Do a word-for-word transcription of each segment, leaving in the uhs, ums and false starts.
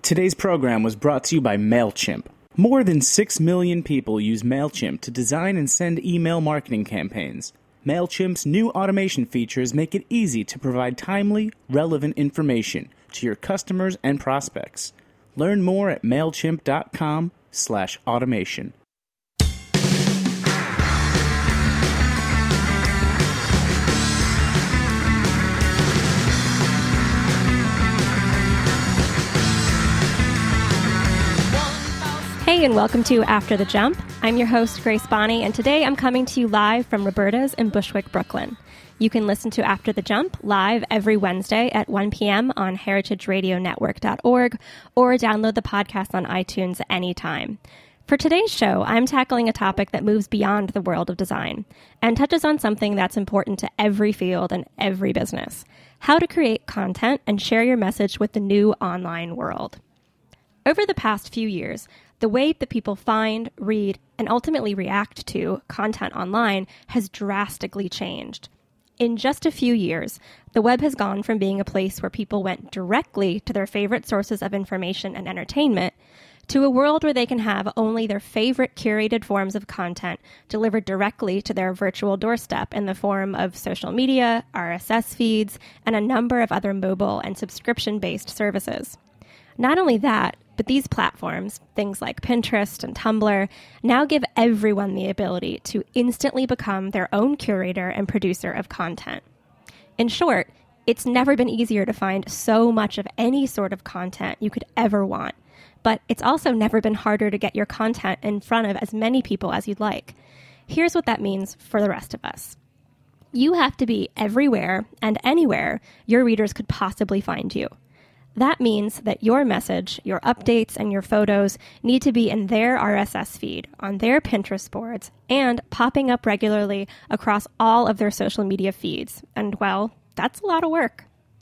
Today's program was brought to you by MailChimp. More than six million people use MailChimp to design and send email marketing campaigns. MailChimp's new automation features make it easy to provide timely, relevant information to your customers and prospects. Learn more at MailChimp.com slash automation. Hey, and welcome to After the Jump. I'm your host, Grace Bonney, and today I'm coming to you live from Roberta's in Bushwick, Brooklyn. You can listen to After the Jump live every Wednesday at one p.m. on heritage radio network dot org or download the podcast on iTunes anytime. For today's show, I'm tackling a topic that moves beyond the world of design and touches on something that's important to every field and every business: how to create content and share your message with the new online world. Over the past few years, the way that people find, read, and ultimately react to content online has drastically changed. In just a few years, the web has gone from being a place where people went directly to their favorite sources of information and entertainment to a world where they can have only their favorite curated forms of content delivered directly to their virtual doorstep in the form of social media, R S S feeds, and a number of other mobile and subscription-based services. Not only that, but these platforms, things like Pinterest and Tumblr, now give everyone the ability to instantly become their own curator and producer of content. In short, it's never been easier to find so much of any sort of content you could ever want, but it's also never been harder to get your content in front of as many people as you'd like. Here's what that means for the rest of us. You have to be everywhere and anywhere your readers could possibly find you. That means that your message, your updates, and your photos need to be in their R S S feed, on their Pinterest boards, and popping up regularly across all of their social media feeds. And, well, that's a lot of work.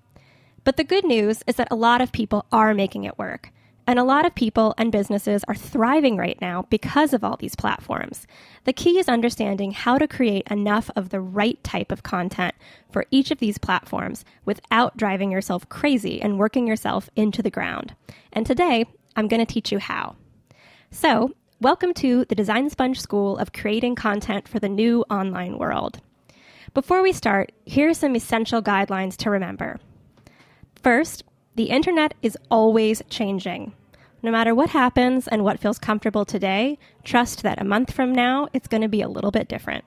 But the good news is that a lot of people are making it work. And a lot of people and businesses are thriving right now because of all these platforms. The key is understanding how to create enough of the right type of content for each of these platforms without driving yourself crazy and working yourself into the ground. And today, I'm going to teach you how. So, welcome to the Design Sponge School of Creating Content for the New Online World. Before we start, here are some essential guidelines to remember. First, the internet is always changing. No matter what happens and what feels comfortable today, trust that a month from now, it's going to be a little bit different.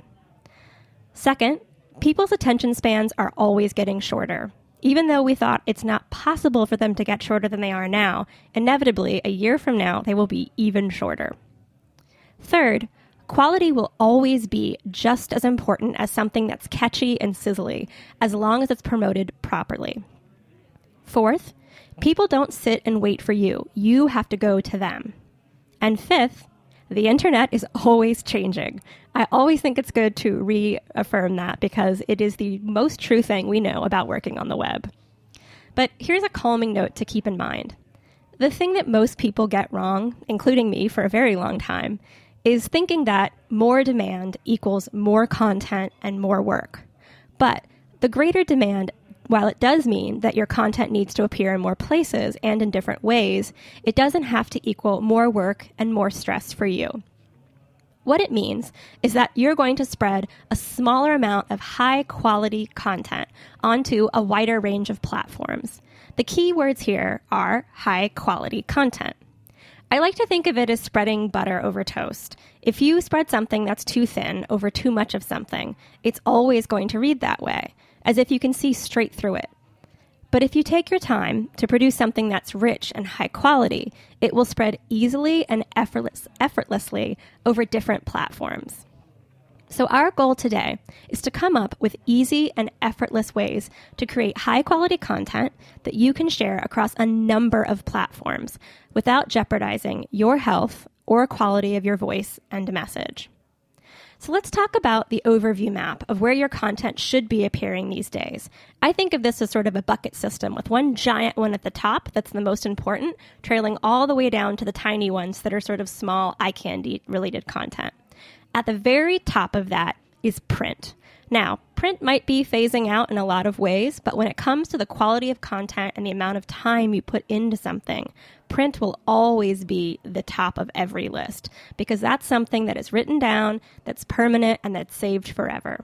Second, people's attention spans are always getting shorter. Even though we thought it's not possible for them to get shorter than they are now, inevitably, a year from now, they will be even shorter. Third, quality will always be just as important as something that's catchy and sizzly, as long as it's promoted properly. Fourth, people don't sit and wait for you. You have to go to them. And fifth, the internet is always changing. I always think it's good to reaffirm that because it is the most true thing we know about working on the web. But here's a calming note to keep in mind. The thing that most people get wrong, including me for a very long time, is thinking that more demand equals more content and more work. But the greater demand, while it does mean that your content needs to appear in more places and in different ways, it doesn't have to equal more work and more stress for you. What it means is that you're going to spread a smaller amount of high-quality content onto a wider range of platforms. The key words here are high-quality content. I like to think of it as spreading butter over toast. If you spread something that's too thin over too much of something, it's always going to read that way, as if you can see straight through it. But if you take your time to produce something that's rich and high quality, it will spread easily and effortless, effortlessly over different platforms. So our goal today is to come up with easy and effortless ways to create high quality content that you can share across a number of platforms without jeopardizing your health or quality of your voice and message. So let's talk about the overview map of where your content should be appearing these days. I think of this as sort of a bucket system with one giant one at the top that's the most important, trailing all the way down to the tiny ones that are sort of small eye candy related content. At the very top of that is print. Now, print might be phasing out in a lot of ways, but when it comes to the quality of content and the amount of time you put into something, print will always be the top of every list because that's something that is written down, that's permanent, and that's saved forever.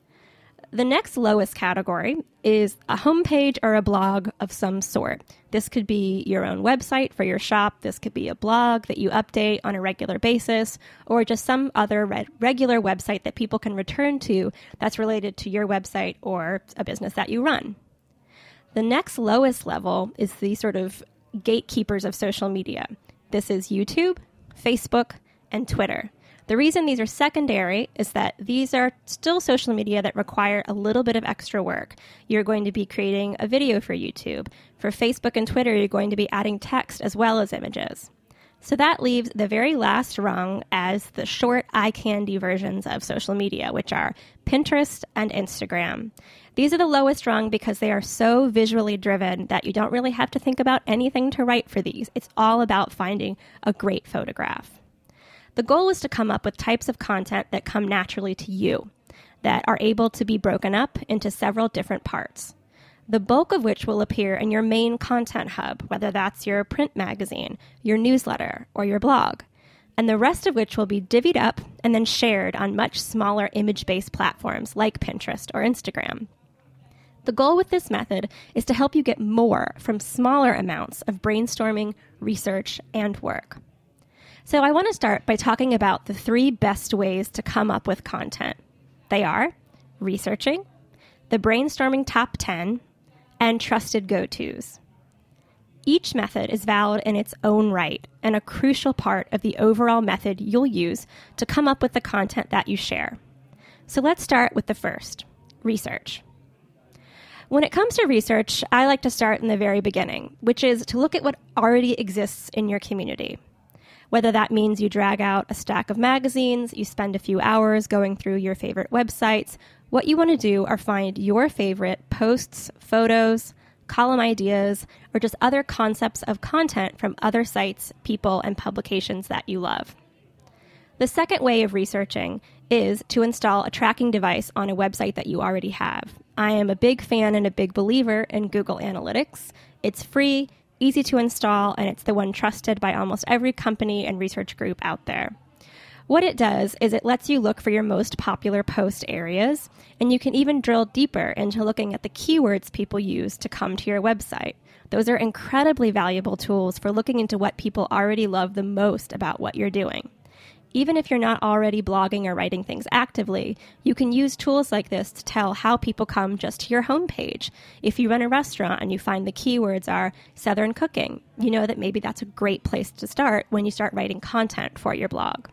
The next lowest category is a homepage or a blog of some sort. This could be your own website for your shop. This could be a blog that you update on a regular basis, or just some other re- regular website that people can return to that's related to your website or a business that you run. The next lowest level is the sort of gatekeepers of social media. This is YouTube, Facebook, and Twitter. The reason these are secondary is that these are still social media that require a little bit of extra work. You're going to be creating a video for YouTube. For Facebook and Twitter, you're going to be adding text as well as images. So that leaves the very last rung as the short eye candy versions of social media, which are Pinterest and Instagram. These are the lowest rung because they are so visually driven that you don't really have to think about anything to write for these. It's all about finding a great photograph. The goal is to come up with types of content that come naturally to you, that are able to be broken up into several different parts, the bulk of which will appear in your main content hub, whether that's your print magazine, your newsletter, or your blog, and the rest of which will be divvied up and then shared on much smaller image-based platforms like Pinterest or Instagram. The goal with this method is to help you get more from smaller amounts of brainstorming, research, and work. So I want to start by talking about the three best ways to come up with content. They are researching, the brainstorming top ten, and trusted go-tos. Each method is valid in its own right and a crucial part of the overall method you'll use to come up with the content that you share. So let's start with the first, research. When it comes to research, I like to start in the very beginning, which is to look at what already exists in your community. Whether that means you drag out a stack of magazines, you spend a few hours going through your favorite websites, what you want to do are find your favorite posts, photos, column ideas, or just other concepts of content from other sites, people, and publications that you love. The second way of researching is to install a tracking device on a website that you already have. I am a big fan and a big believer in Google Analytics. It's free, easy to install, and it's the one trusted by almost every company and research group out there. What it does is it lets you look for your most popular post areas, and you can even drill deeper into looking at the keywords people use to come to your website. Those are incredibly valuable tools for looking into what people already love the most about what you're doing. Even if you're not already blogging or writing things actively, you can use tools like this to tell how people come just to your homepage. If you run a restaurant and you find the keywords are Southern cooking, you know that maybe that's a great place to start when you start writing content for your blog.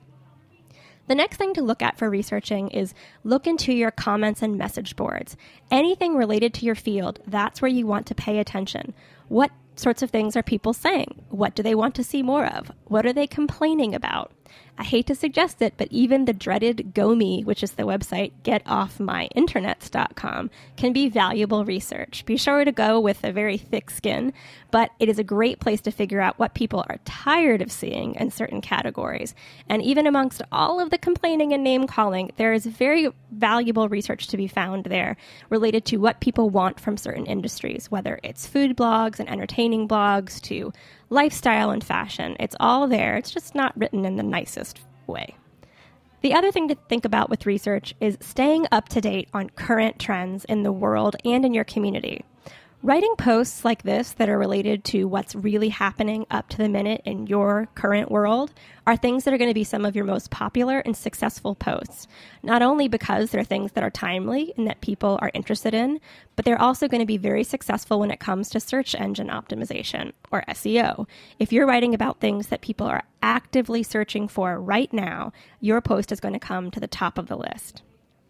The next thing to look at for researching is look into your comments and message boards. Anything related to your field, that's where you want to pay attention. What sorts of things are people saying? What do they want to see more of? What are they complaining about? I hate to suggest it, but even the dreaded GoMe, which is the website get off my internets dot com, can be valuable research. Be sure to go with a very thick skin, but it is a great place to figure out what people are tired of seeing in certain categories. And even amongst all of the complaining and name calling, there is very valuable research to be found there related to what people want from certain industries, whether it's food blogs and entertaining blogs to lifestyle and fashion. It's all there. It's just not written in the nicest way. The other thing to think about with research is staying up to date on current trends in the world and in your community. Writing posts like this that are related to what's really happening up to the minute in your current world are things that are going to be some of your most popular and successful posts. Not only because they're things that are timely and that people are interested in, but they're also going to be very successful when it comes to search engine optimization, or S E O. If you're writing about things that people are actively searching for right now, your post is going to come to the top of the list.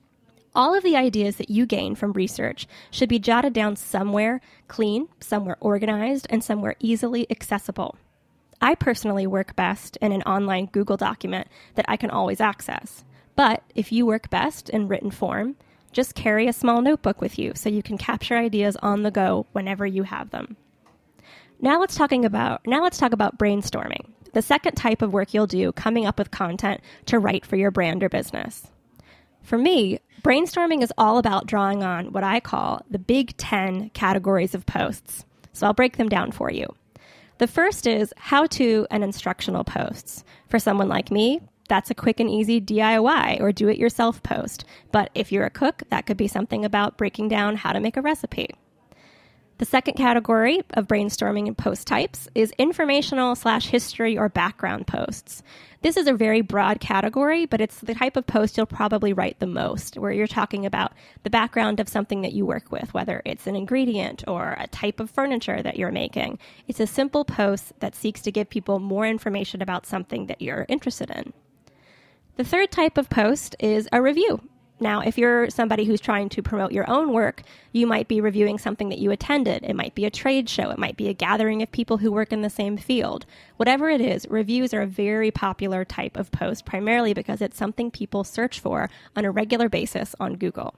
All of the ideas that you gain from research should be jotted down somewhere clean, somewhere organized, and somewhere easily accessible. I personally work best in an online Google document that I can always access. But if you work best in written form, just carry a small notebook with you so you can capture ideas on the go whenever you have them. Now let's talking about now let's talk about brainstorming, the second type of work you'll do coming up with content to write for your brand or business. For me, brainstorming is all about drawing on what I call the big ten categories of posts. So I'll break them down for you. The first is how-to and instructional posts. For someone like me, that's a quick and easy D I Y or do-it-yourself post. But if you're a cook, that could be something about breaking down how to make a recipe. The second category of brainstorming and post types is informational slash history or background posts. This is a very broad category, but it's the type of post you'll probably write the most, where you're talking about the background of something that you work with, whether it's an ingredient or a type of furniture that you're making. It's a simple post that seeks to give people more information about something that you're interested in. The third type of post is a review. Now, if you're somebody who's trying to promote your own work, you might be reviewing something that you attended. It might be a trade show. It might be a gathering of people who work in the same field. Whatever it is, reviews are a very popular type of post, primarily because it's something people search for on a regular basis on Google.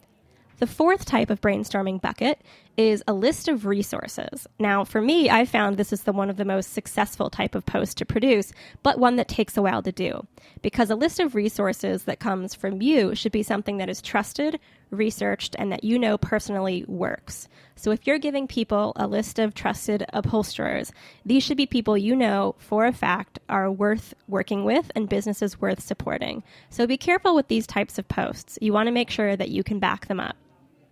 The fourth type of brainstorming bucket is a list of resources. Now, for me, I found this is the one of the most successful type of post to produce, but one that takes a while to do. Because a list of resources that comes from you should be something that is trusted, researched, and that you know personally works. So if you're giving people a list of trusted upholsterers, these should be people you know for a fact are worth working with and businesses worth supporting. So be careful with these types of posts. You want to make sure that you can back them up.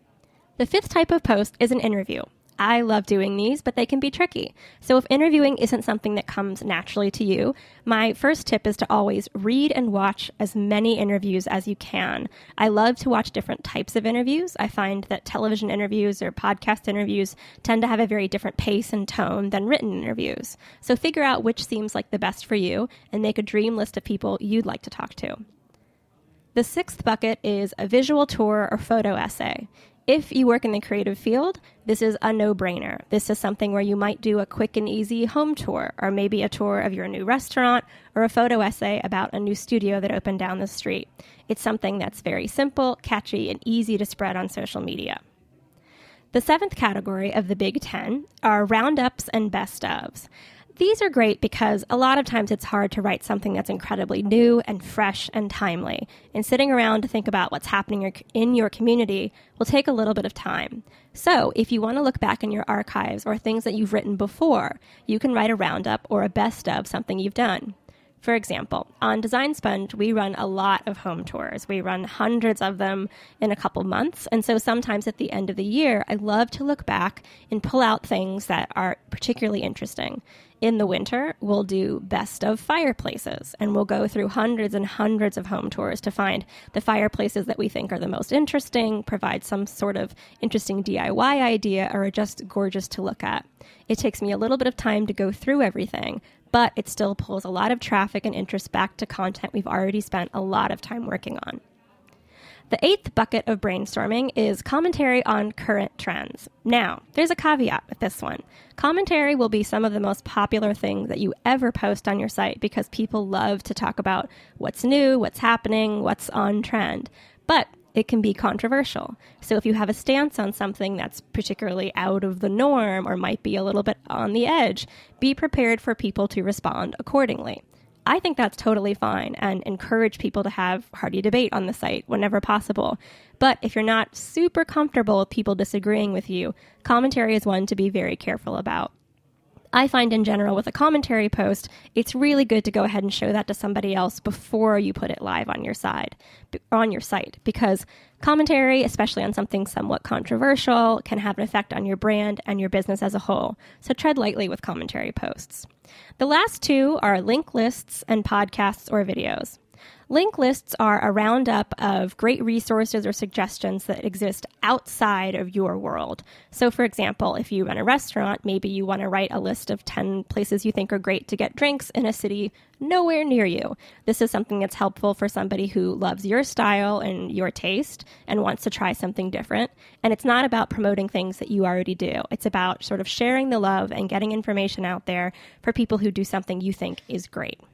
The fifth type of post is an interview. I love doing these, but they can be tricky. So if interviewing isn't something that comes naturally to you, my first tip is to always read and watch as many interviews as you can. I love to watch different types of interviews. I find that television interviews or podcast interviews tend to have a very different pace and tone than written interviews. So figure out which seems like the best for you and make a dream list of people you'd like to talk to. The sixth bucket is a visual tour or photo essay. If you work in the creative field, this is a no-brainer. This is something where you might do a quick and easy home tour, or maybe a tour of your new restaurant, or a photo essay about a new studio that opened down the street. It's something that's very simple, catchy, and easy to spread on social media. The seventh category of the Big Ten are roundups and best ofs. These are great because a lot of times it's hard to write something that's incredibly new and fresh and timely. And sitting around to think about what's happening in your community will take a little bit of time. So if you want to look back in your archives or things that you've written before, you can write a roundup or a best of something you've done. For example, on Design Sponge, we run a lot of home tours. We run hundreds of them in a couple months. And so sometimes at the end of the year, I love to look back and pull out things that are particularly interesting. In the winter, we'll do best of fireplaces, and we'll go through hundreds and hundreds of home tours to find the fireplaces that we think are the most interesting, provide some sort of interesting D I Y idea, or are just gorgeous to look at. It takes me a little bit of time to go through everything, but it still pulls a lot of traffic and interest back to content we've already spent a lot of time working on. The eighth bucket of brainstorming is commentary on current trends. Now, there's a caveat with this one. Commentary will be some of the most popular things that you ever post on your site because people love to talk about what's new, what's happening, what's on trend. But it can be controversial. So if you have a stance on something that's particularly out of the norm or might be a little bit on the edge, be prepared for people to respond accordingly. I think that's totally fine and encourage people to have hearty debate on the site whenever possible. But if you're not super comfortable with people disagreeing with you, commentary is one to be very careful about. I find in general with a commentary post, it's really good to go ahead and show that to somebody else before you put it live on your side, on your site, because commentary, especially on something somewhat controversial, can have an effect on your brand and your business as a whole. So tread lightly with commentary posts. The last two are link lists and podcasts or videos. Link lists are a roundup of great resources or suggestions that exist outside of your world. So, for example, if you run a restaurant, maybe you want to write a list of ten places you think are great to get drinks in a city nowhere near you. This is something that's helpful for somebody who loves your style and your taste and wants to try something different. And it's not about promoting things that you already do. It's about sort of sharing the love and getting information out there for people who do something you think is great.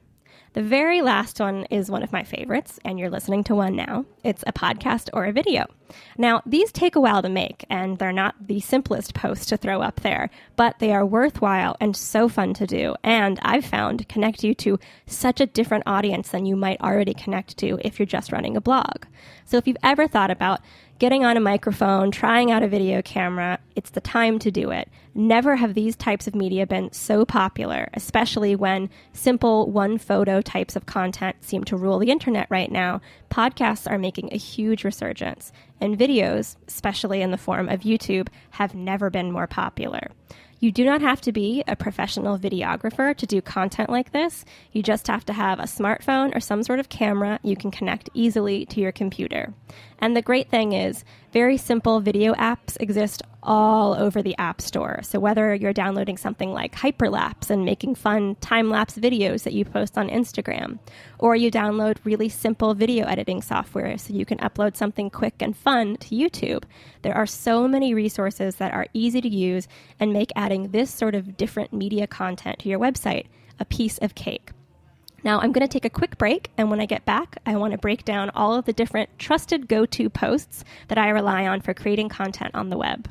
The very last one is one of my favorites, and you're listening to one now. It's a podcast or a video. Now, these take a while to make, and they're not the simplest posts to throw up there, but they are worthwhile and so fun to do, and I've found connect you to such a different audience than you might already connect to if you're just running a blog. So if you've ever thought about getting on a microphone, trying out a video camera, it's the time to do it. Never have these types of media been so popular, especially when simple one-photo types of content seem to rule the internet right now. Podcasts are making a huge resurgence, and videos, especially in the form of YouTube, have never been more popular. You do not have to be a professional videographer to do content like this. You just have to have a smartphone or some sort of camera you can connect easily to your computer. And the great thing is, very simple video apps exist all over the App Store. So whether you're downloading something like Hyperlapse and making fun time-lapse videos that you post on Instagram, or you download really simple video editing software so you can upload something quick and fun to YouTube, there are so many resources that are easy to use and make adding this sort of different media content to your website a piece of cake. Now, I'm going to take a quick break, and when I get back, I want to break down all of the different trusted go-to posts that I rely on for creating content on the web.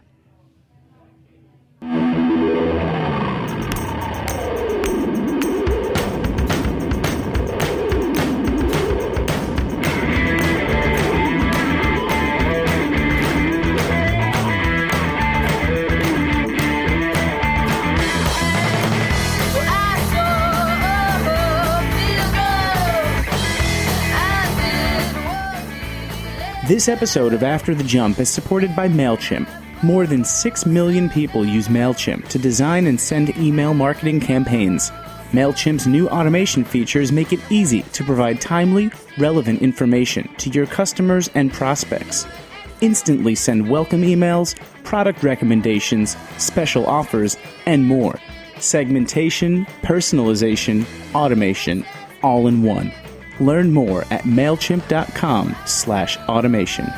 This episode of After the Jump is supported by MailChimp. More than six million people use MailChimp to design and send email marketing campaigns. MailChimp's new automation features make it easy to provide timely, relevant information to your customers and prospects. Instantly send welcome emails, product recommendations, special offers, and more. Segmentation, personalization, automation, all in one. Learn more at MailChimp.com slash automation.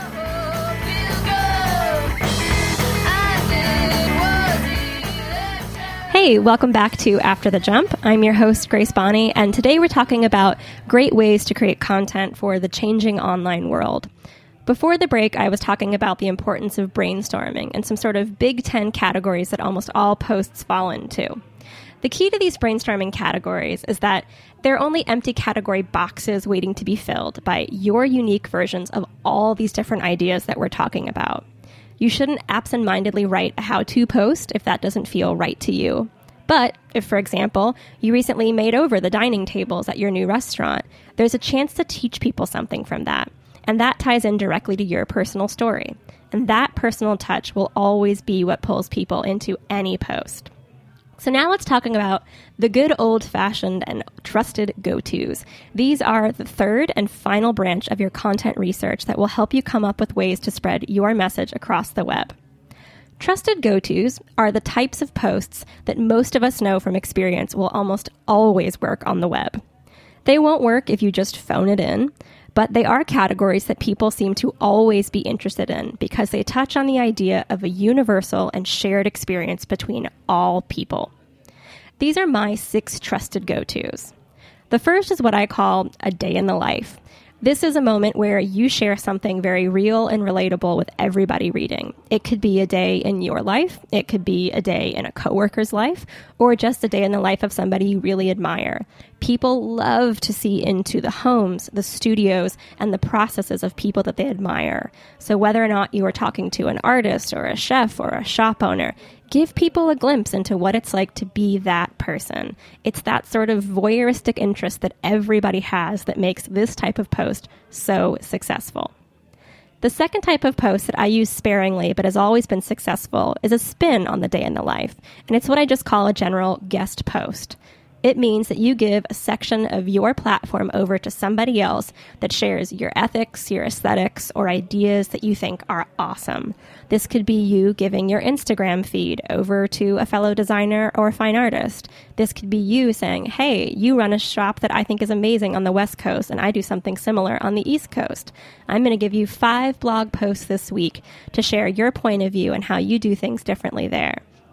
Hey, welcome back to After the Jump. I'm your host, Grace Bonney, and today we're talking about great ways to create content for the changing online world. Before the break, I was talking about the importance of brainstorming and some sort of big ten categories that almost all posts fall into. The key to these brainstorming categories is that they're only empty category boxes waiting to be filled by your unique versions of all these different ideas that we're talking about. You shouldn't absentmindedly write a how-to post if that doesn't feel right to you. But if, for example, you recently made over the dining tables at your new restaurant, there's a chance to teach people something from that. And that ties in directly to your personal story. And that personal touch will always be what pulls people into any post. So now let's talk about the good old-fashioned and trusted go-tos. These are the third and final branch of your content research that will help you come up with ways to spread your message across the web. Trusted go-tos are the types of posts that most of us know from experience will almost always work on the web. They won't work if you just phone it in, but they are categories that people seem to always be interested in because they touch on the idea of a universal and shared experience between all people. These are my six trusted go-tos. The first is what I call a day in the life. This is a moment where you share something very real and relatable with everybody reading. It could be a day in your life, it could be a day in a coworker's life, or just a day in the life of somebody you really admire. People love to see into the homes, the studios, and the processes of people that they admire. So whether or not you are talking to an artist or a chef or a shop owner, give people a glimpse into what it's like to be that person. It's that sort of voyeuristic interest that everybody has that makes this type of post so successful. The second type of post that I use sparingly but has always been successful is a spin on the day in the life, and it's what I just call a general guest post. It means that you give a section of your platform over to somebody else that shares your ethics, your aesthetics, or ideas that you think are awesome. This could be you giving your Instagram feed over to a fellow designer or fine artist. This could be you saying, hey, you run a shop that I think is amazing on the West Coast, and I do something similar on the East Coast. I'm going to give you five blog posts this week to share your point of view and how you do things differently there.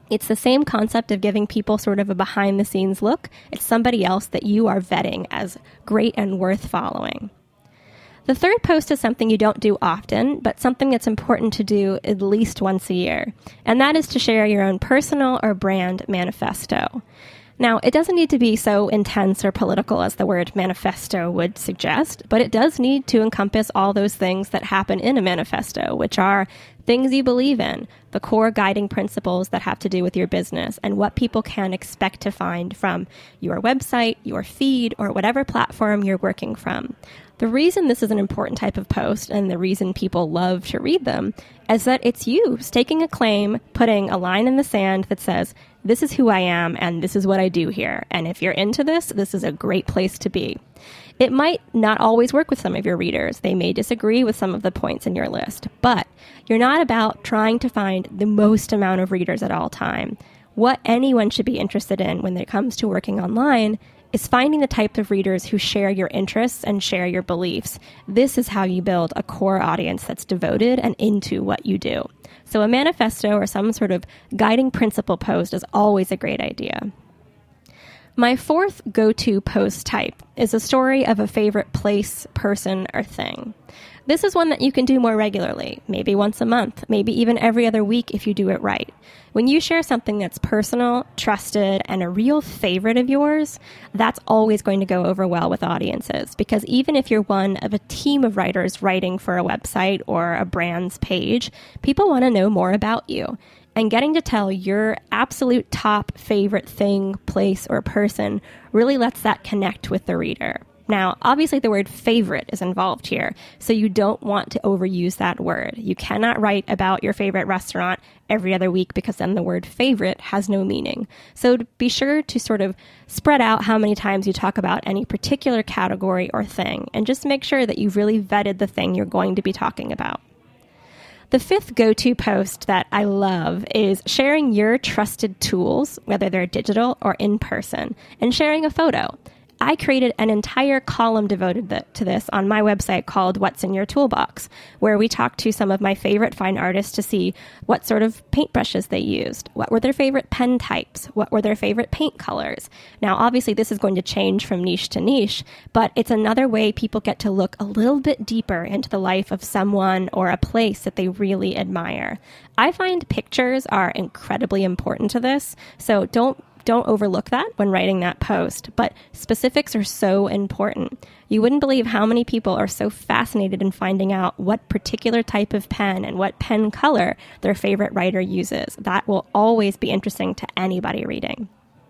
It's the same concept of giving people sort of a behind-the-scenes look. It's somebody else that you are vetting as great and worth following. The third post is something you don't do often, but something that's important to do at least once a year, and that is to share your own personal or brand manifesto. Now, it doesn't need to be so intense or political as the word manifesto would suggest, but it does need to encompass all those things that happen in a manifesto, which are things you believe in, the core guiding principles that have to do with your business, and what people can expect to find from your website, your feed, or whatever platform you're working from. The reason this is an important type of post and the reason people love to read them is that it's you staking a claim, putting a line in the sand that says, this is who I am and this is what I do here. And if you're into this, this is a great place to be. It might not always work with some of your readers. They may disagree with some of the points in your list, but you're not about trying to find the most amount of readers at all time. What anyone should be interested in when it comes to working online is finding the type of readers who share your interests and share your beliefs. This is how you build a core audience that's devoted and into what you do. So a manifesto or some sort of guiding principle post is always a great idea. My fourth go-to post type is a story of a favorite place, person, or thing. This is one that you can do more regularly, maybe once a month, maybe even every other week if you do it right. When you share something that's personal, trusted, and a real favorite of yours, that's always going to go over well with audiences, because even if you're one of a team of writers writing for a website or a brand's page, people want to know more about you. And getting to tell your absolute top favorite thing, place, or person really lets that connect with the reader. Now, obviously the word favorite is involved here, so you don't want to overuse that word. You cannot write about your favorite restaurant every other week because then the word favorite has no meaning. So be sure to sort of spread out how many times you talk about any particular category or thing, and just make sure that you've really vetted the thing you're going to be talking about. The fifth go-to post that I love is sharing your trusted tools, whether they're digital or in person, and sharing a photo. I created an entire column devoted to this on my website called What's in Your Toolbox, where we talked to some of my favorite fine artists to see what sort of paintbrushes they used, what were their favorite pen types, what were their favorite paint colors. Now, obviously, this is going to change from niche to niche, but it's another way people get to look a little bit deeper into the life of someone or a place that they really admire. I find pictures are incredibly important to this, so don't Don't overlook that when writing that post, but specifics are so important. You wouldn't believe how many people are so fascinated in finding out what particular type of pen and what pen color their favorite writer uses. That will always be interesting to anybody reading.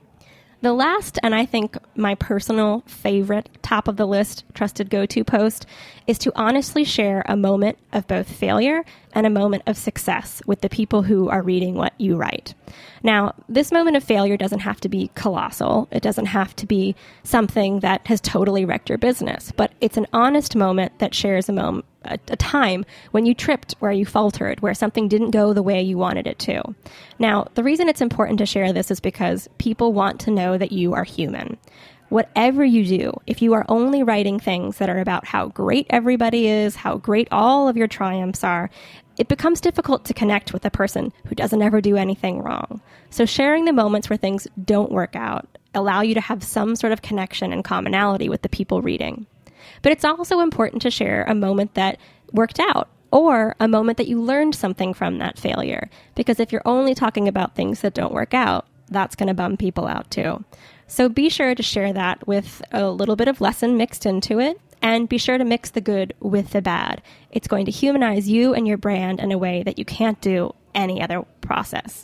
The last, and I think my personal favorite, top of the list, trusted go-to post is to honestly share a moment of both failure and a moment of success with the people who are reading what you write. Now, this moment of failure doesn't have to be colossal. It doesn't have to be something that has totally wrecked your business, but it's an honest moment that shares a moment, a, a time when you tripped, where you faltered, where something didn't go the way you wanted it to. Now, the reason it's important to share this is because people want to know that you are human. Whatever you do, if you are only writing things that are about how great everybody is, how great all of your triumphs are, it becomes difficult to connect with a person who doesn't ever do anything wrong. So sharing the moments where things don't work out allow you to have some sort of connection and commonality with the people reading. But it's also important to share a moment that worked out, or a moment that you learned something from that failure. Because if you're only talking about things that don't work out, that's going to bum people out too. So be sure to share that with a little bit of lesson mixed into it, and be sure to mix the good with the bad. It's going to humanize you and your brand in a way that you can't do any other process.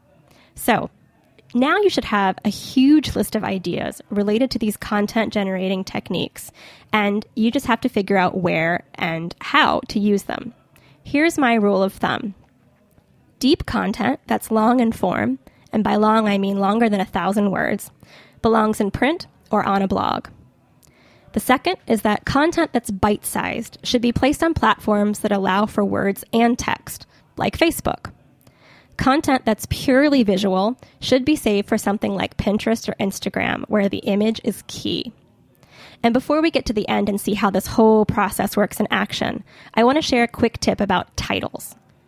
So now you should have a huge list of ideas related to these content generating techniques, and you just have to figure out where and how to use them. Here's my rule of thumb. Deep content that's long in form, and by long I mean longer than a thousand words, belongs in print or on a blog. The second is that content that's bite-sized should be placed on platforms that allow for words and text, like Facebook. Content that's purely visual should be saved for something like Pinterest or Instagram, where the image is key. And before we get to the end and see how this whole process works in action, I want to share a quick tip about titles.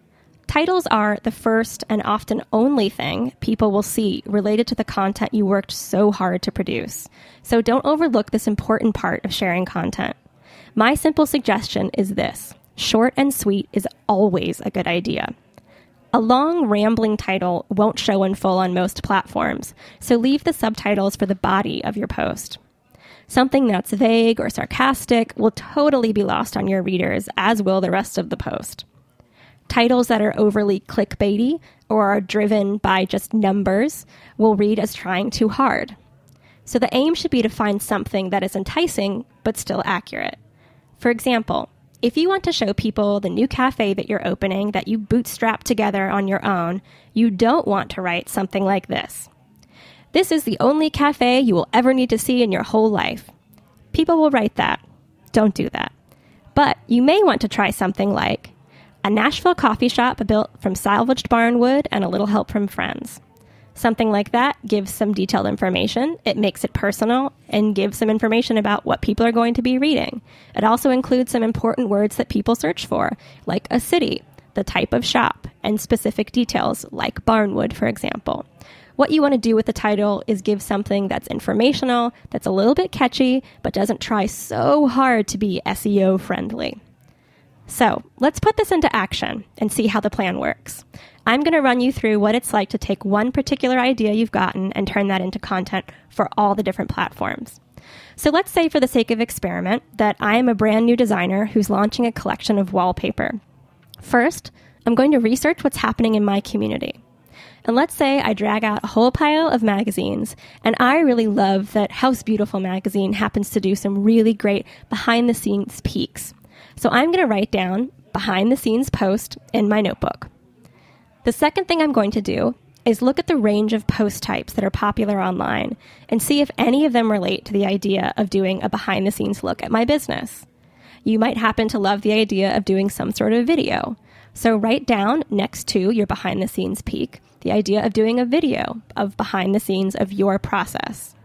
Titles are the first and often only thing people will see related to the content you worked so hard to produce. So don't overlook this important part of sharing content. My simple suggestion is this: short and sweet is always a good idea. A long, rambling title won't show in full on most platforms, so leave the subtitles for the body of your post. Something that's vague or sarcastic will totally be lost on your readers, as will the rest of the post. Titles that are overly clickbaity or are driven by just numbers will read as trying too hard. So the aim should be to find something that is enticing but still accurate. For example, if you want to show people the new cafe that you're opening that you bootstrapped together on your own, you don't want to write something like this: "This is the only cafe you will ever need to see in your whole life." People will write that. Don't do that. But you may want to try something like, "A Nashville coffee shop built from salvaged barn wood and a little help from friends." Something like that gives some detailed information, it makes it personal, and gives some information about what people are going to be reading. It also includes some important words that people search for, like a city, the type of shop, and specific details, like barnwood, for example. What you want to do with the title is give something that's informational, that's a little bit catchy, but doesn't try so hard to be S E O friendly. So let's put this into action and see how the plan works. I'm going to run you through what it's like to take one particular idea you've gotten and turn that into content for all the different platforms. So let's say, for the sake of experiment, that I am a brand new designer who's launching a collection of wallpaper. First, I'm going to research what's happening in my community. And let's say I drag out a whole pile of magazines, and I really love that House Beautiful magazine happens to do some really great behind-the-scenes peeks. So I'm going to write down behind-the-scenes post in my notebook. The second thing I'm going to do is look at the range of post types that are popular online and see if any of them relate to the idea of doing a behind-the-scenes look at my business. You might happen to love the idea of doing some sort of video. So write down next to your behind-the-scenes peek the idea of doing a video of behind the scenes of your process.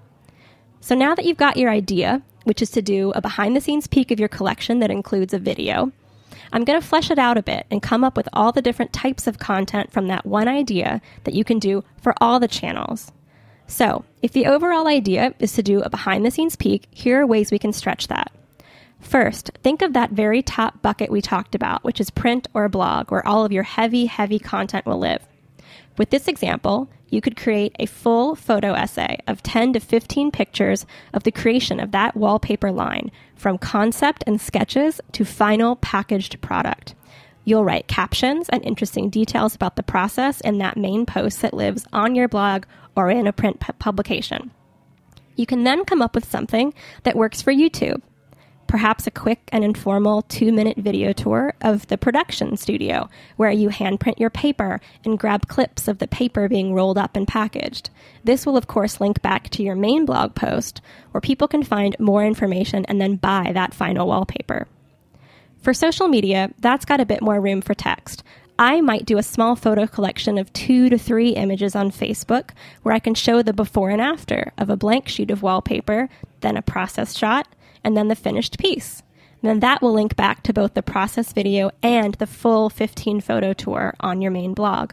So now that you've got your idea, which is to do a behind-the-scenes peek of your collection that includes a video, I'm going to flesh it out a bit and come up with all the different types of content from that one idea that you can do for all the channels. So, if the overall idea is to do a behind-the-scenes peek, here are ways we can stretch that. First, think of that very top bucket we talked about, which is print or blog, where all of your heavy, heavy content will live. With this example, you could create a full photo essay of ten to fifteen pictures of the creation of that wallpaper line, from concept and sketches to final packaged product. You'll write captions and interesting details about the process in that main post that lives on your blog or in a print pu- publication. You can then come up with something that works for YouTube. Perhaps a quick and informal two-minute video tour of the production studio, where you handprint your paper and grab clips of the paper being rolled up and packaged. This will, of course, link back to your main blog post, where people can find more information and then buy that final wallpaper. For social media, that's got a bit more room for text. I might do a small photo collection of two to three images on Facebook, where I can show the before and after of a blank sheet of wallpaper, then a process shot, and then the finished piece. And then that will link back to both the process video and the full fifteen photo tour on your main blog.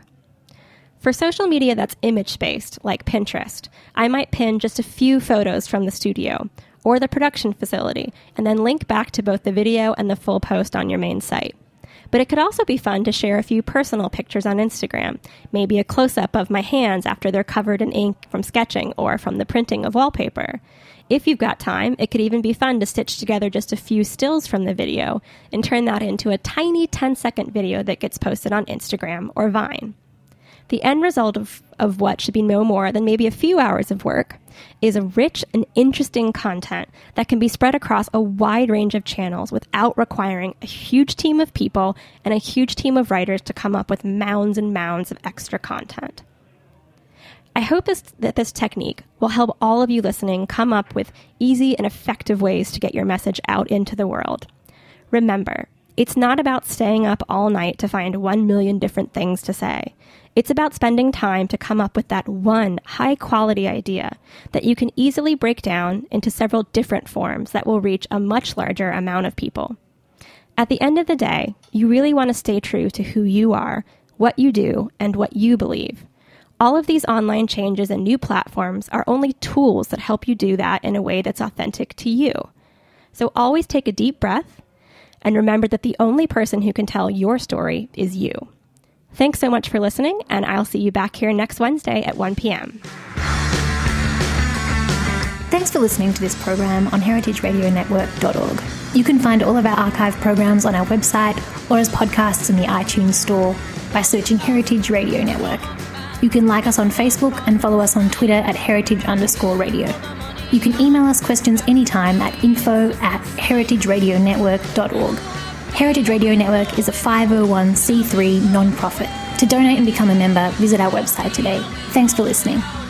For social media that's image-based, like Pinterest, I might pin just a few photos from the studio or the production facility, and then link back to both the video and the full post on your main site. But it could also be fun to share a few personal pictures on Instagram, maybe a close-up of my hands after they're covered in ink from sketching or from the printing of wallpaper. If you've got time, it could even be fun to stitch together just a few stills from the video and turn that into a tiny ten-second video that gets posted on Instagram or Vine. The end result of, of what should be no more than maybe a few hours of work is a rich and interesting content that can be spread across a wide range of channels without requiring a huge team of people and a huge team of writers to come up with mounds and mounds of extra content. I hope this, that this technique will help all of you listening come up with easy and effective ways to get your message out into the world. Remember, it's not about staying up all night to find one million different things to say. It's about spending time to come up with that one high-quality idea that you can easily break down into several different forms that will reach a much larger amount of people. At the end of the day, you really want to stay true to who you are, what you do, and what you believe. All of these online changes and new platforms are only tools that help you do that in a way that's authentic to you. So always take a deep breath and remember that the only person who can tell your story is you. Thanks so much for listening, and I'll see you back here next Wednesday at one p.m. Thanks for listening to this program on heritage radio network dot org. You can find all of our archive programs on our website or as podcasts in the iTunes Store by searching Heritage Radio Network. You can like us on Facebook and follow us on Twitter at heritage underscore radio. You can email us questions anytime at info at heritage radio network dot org. Heritage Radio Network is a five oh one c three non-profit. To donate and become a member, visit our website today. Thanks for listening.